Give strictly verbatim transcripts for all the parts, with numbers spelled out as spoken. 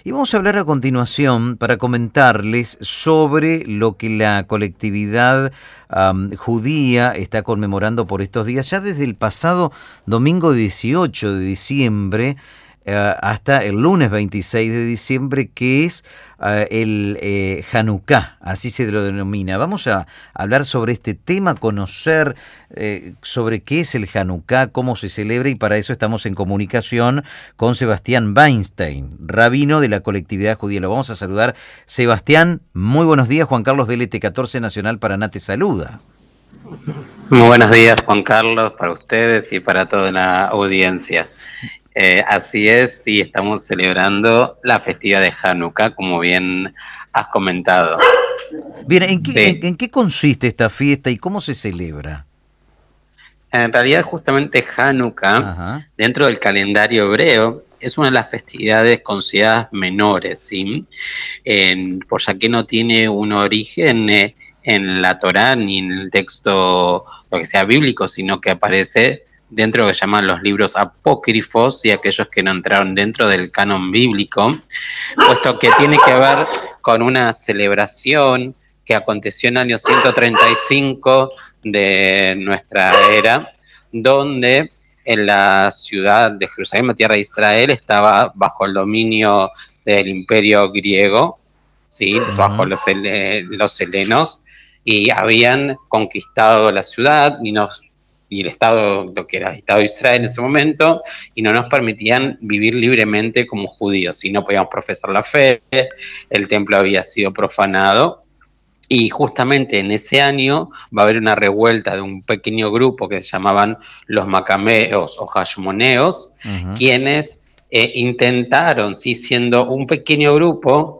Y vamos a hablar a continuación para comentarles sobre lo que la colectividad um, judía está conmemorando por estos días, ya desde el pasado domingo dieciocho de diciembre uh, hasta el lunes veintiséis de diciembre, que es uh, el eh, Hanukkah, así se lo denomina. Vamos a hablar sobre este tema, conocer eh, sobre qué es el Hanukkah, cómo se celebra, y para eso estamos en comunicación con Sebastián Weinstein, rabino de la colectividad judía. Lo vamos a saludar. Sebastián, muy buenos días. Juan Carlos de L T catorce Nacional Paraná te saluda. Muy buenos días, Juan Carlos, para ustedes y para toda la audiencia. Eh, así es, sí, estamos celebrando la festividad de Hanukkah, como bien has comentado. Bien, ¿en qué, Sí. en, en qué consiste esta fiesta y cómo se celebra? En realidad, justamente Hanukkah, Ajá. dentro del calendario hebreo, es una de las festividades consideradas menores, ¿sí? En, por ya que no tiene un origen eh, en la Torá ni en el texto, lo que sea bíblico, sino que aparece dentro de lo que llaman los libros apócrifos y aquellos que no entraron dentro del canon bíblico, puesto que tiene que ver con una celebración que aconteció en el año ciento treinta y cinco de nuestra era, donde en la ciudad de Jerusalén, la tierra de Israel, estaba bajo el dominio del imperio griego, ¿sí? Uh-huh. Bajo los, los helenos, y habían conquistado la ciudad y, nos, y el Estado, lo que era el Estado de Israel en ese momento, y no nos permitían vivir libremente como judíos, y no podíamos profesar la fe, el templo había sido profanado. Y justamente en ese año va a haber una revuelta de un pequeño grupo que se llamaban los macameos o hashmoneos, uh-huh. quienes eh, intentaron, sí, siendo un pequeño grupo,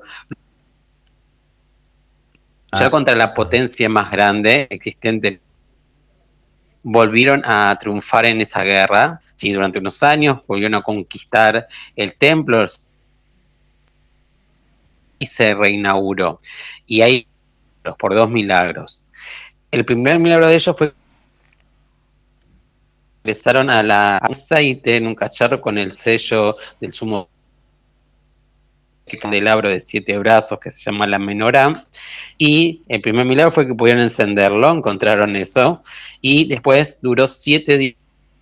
luchar ah. contra la potencia más grande existente. Volvieron a triunfar en esa guerra, sí, durante unos años, volvieron a conquistar el templo y se reinauguró. Y ahí por dos milagros. El primer milagro de ellos fue que ingresaron a la aceite en un cacharro con el sello del sumo candelabro de siete brazos que se llama la menorá, y el primer milagro fue que pudieron encenderlo, encontraron eso, y después duró siete días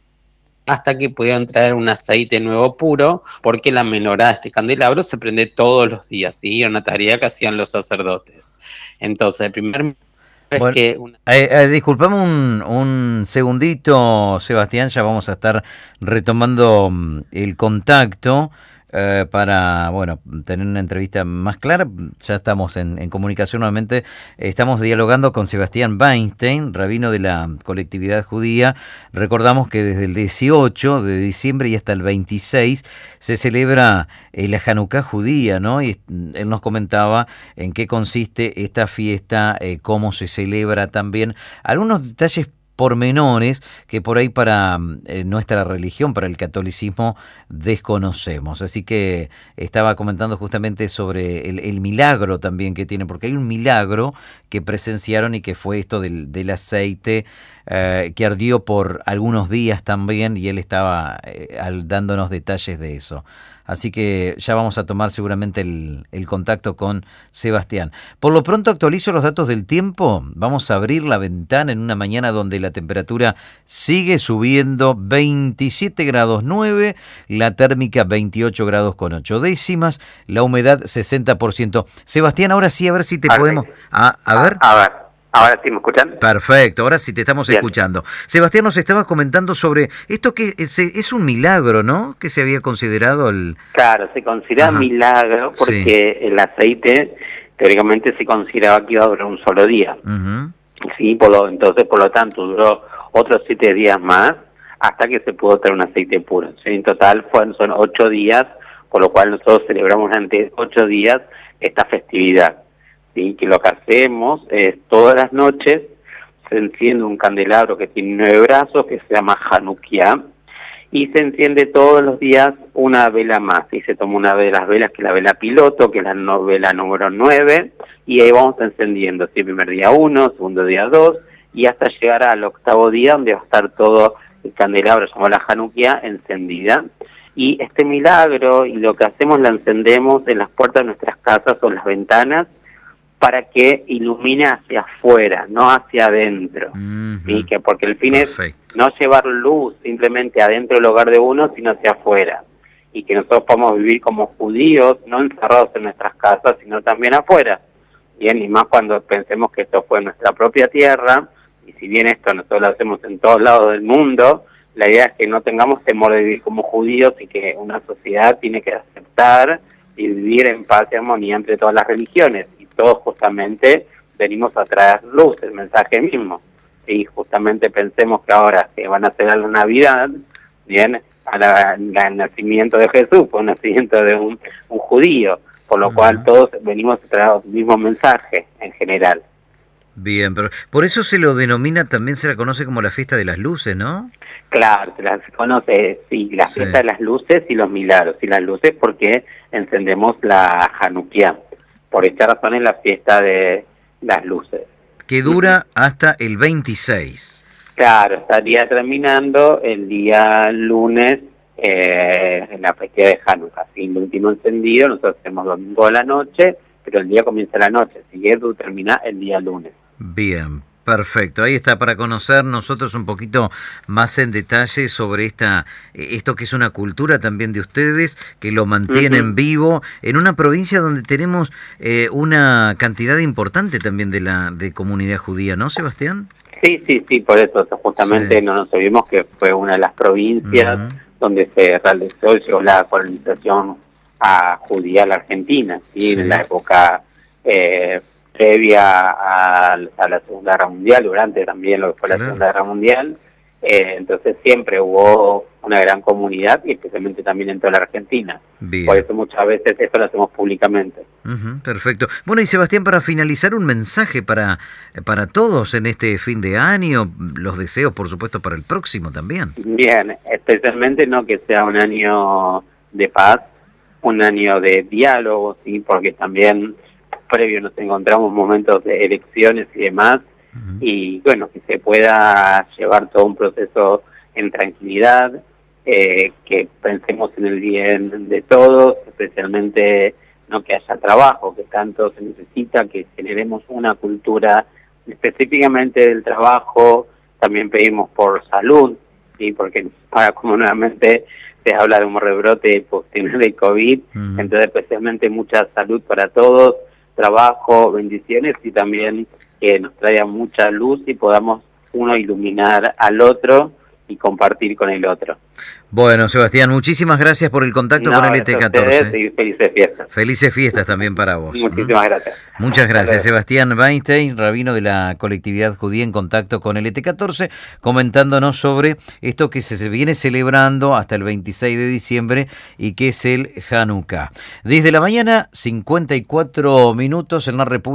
hasta que pudieron traer un aceite nuevo puro, porque la menorá, este candelabro, se prende todos los días, ¿sí? Era una tarea que hacían los sacerdotes. Entonces, el primer es bueno, que... Una... Eh, eh, disculpame un, un segundito, Sebastián, ya vamos a estar retomando el contacto eh, para, bueno, tener una entrevista más clara. Ya estamos en, en comunicación nuevamente. Estamos dialogando con Sebastián Weinstein, rabino de la colectividad judía. Recordamos que desde el dieciocho de diciembre y hasta el veintiséis se celebra eh, la Hanukkah judía, ¿no? Y él nos comentaba en qué consiste esta fiesta, eh, cómo se celebra también, algunos detalles pormenores que por ahí para eh, nuestra religión, para el catolicismo, desconocemos. Así que estaba comentando justamente sobre el, el milagro también que tiene, porque hay un milagro que presenciaron y que fue esto del, del aceite eh, que ardió por algunos días también, y él estaba eh, al, dándonos detalles de eso. Así que ya vamos a tomar seguramente el, el contacto con Sebastián. Por lo pronto actualizo los datos del tiempo. Vamos a abrir la ventana en una mañana donde la temperatura sigue subiendo, veintisiete grados nueve, la térmica veintiocho grados con ocho décimas, la humedad sesenta por ciento. Sebastián, ahora sí, a ver si te a podemos... Ver. A, a ver... A, a ver. Ahora sí me escuchan. Perfecto, ahora sí te estamos Bien. escuchando. Sebastián, nos estabas comentando sobre esto que es, es un milagro, ¿no? Que se había considerado el... Claro, se considera Ajá. milagro porque sí. el aceite teóricamente se consideraba que iba a durar un solo día. Uh-huh. Sí, por lo, entonces por lo tanto duró otros siete días más hasta que se pudo traer un aceite puro. ¿Sí? En total fueron, son ocho días, por lo cual nosotros celebramos durante ocho días esta festividad. ¿Sí? Que lo que hacemos es todas las noches se enciende un candelabro que tiene nueve brazos, que se llama Hanukkah, y se enciende todos los días una vela más, y se toma una de las velas que es la vela piloto, que es la no, vela número nueve, y ahí vamos encendiendo, ¿sí? Primer día uno, segundo día dos, y hasta llegar al octavo día, donde va a estar todo el candelabro, llamado la Hanukkah, encendida. Y este milagro, y lo que hacemos, la encendemos en las puertas de nuestras casas o en las ventanas para que ilumine hacia afuera, no hacia adentro. Uh-huh. ¿Sí? Que porque el fin Perfecto. Es no llevar luz simplemente adentro del hogar de uno, sino hacia afuera. Y que nosotros podamos vivir como judíos, no encerrados en nuestras casas, sino también afuera. Bien, y más cuando pensemos que esto fue nuestra propia tierra, y si bien esto nosotros lo hacemos en todos lados del mundo, la idea es que no tengamos temor de vivir como judíos y que una sociedad tiene que aceptar y vivir en paz y armonía entre todas las religiones. Y todos justamente venimos a traer luz, el mensaje mismo. Y justamente pensemos que ahora que van a hacer la Navidad, bien, al nacimiento de Jesús, fue un nacimiento de un, un judío, por lo uh-huh. cual todos venimos a traer el mismo mensaje en general. Bien, pero por eso se lo denomina, también se la conoce como la fiesta de las luces, ¿no? Claro, se la conoce, sí, la sí. fiesta de las luces y los milagros. Y las luces porque encendemos la Hanukkah. Por esta razón es la fiesta de las luces. Que dura hasta el veintiséis. Claro, estaría terminando el día lunes eh, en la festividad de Hanukkah. Sin el último encendido, nosotros hacemos domingo a la noche, pero el día comienza la noche. Siguiendo termina el día lunes. Bien, perfecto. Ahí está para conocer nosotros un poquito más en detalle sobre esta esto que es una cultura también de ustedes, que lo mantienen uh-huh. vivo en una provincia donde tenemos eh, una cantidad importante también de la de comunidad judía, ¿no, Sebastián? Sí, sí, sí, por eso justamente sí. no nos olvidemos que fue una de las provincias uh-huh. donde se realizó llegó la colonización a judía a la Argentina, ¿sí? Sí. En la época eh, previa a, a la Segunda Guerra Mundial, durante también lo que fue la claro. Segunda Guerra Mundial, eh, entonces siempre hubo una gran comunidad y especialmente también en toda la Argentina. Bien. Por eso muchas veces eso lo hacemos públicamente. Uh-huh, perfecto. Bueno, y Sebastián, para finalizar, un mensaje para, para todos en este fin de año, los deseos por supuesto para el próximo también. Bien, especialmente no que sea un año de paz, un año de diálogo, sí, porque también previo nos encontramos momentos de elecciones y demás, uh-huh. y bueno, que se pueda llevar todo un proceso en tranquilidad, eh, que pensemos en el bien de todos, especialmente no que haya trabajo, que tanto se necesita, que generemos una cultura específicamente del trabajo. También pedimos por salud, sí, porque ahora como nuevamente se habla de un rebrote posterior del COVID, uh-huh. entonces especialmente mucha salud para todos, trabajo, bendiciones y también que nos traiga mucha luz y podamos uno iluminar al otro y compartir con el otro. Bueno, Sebastián, muchísimas gracias por el contacto no, con el E T catorce. Y felices fiestas. Felices fiestas también para vos. Muchísimas ¿eh? gracias. Muchas gracias, Sebastián Weinstein, rabino de la colectividad judía en contacto con el E T catorce, comentándonos sobre esto que se viene celebrando hasta el veintiséis de diciembre y que es el Hanukkah. Desde la mañana, cincuenta y cuatro minutos en la República.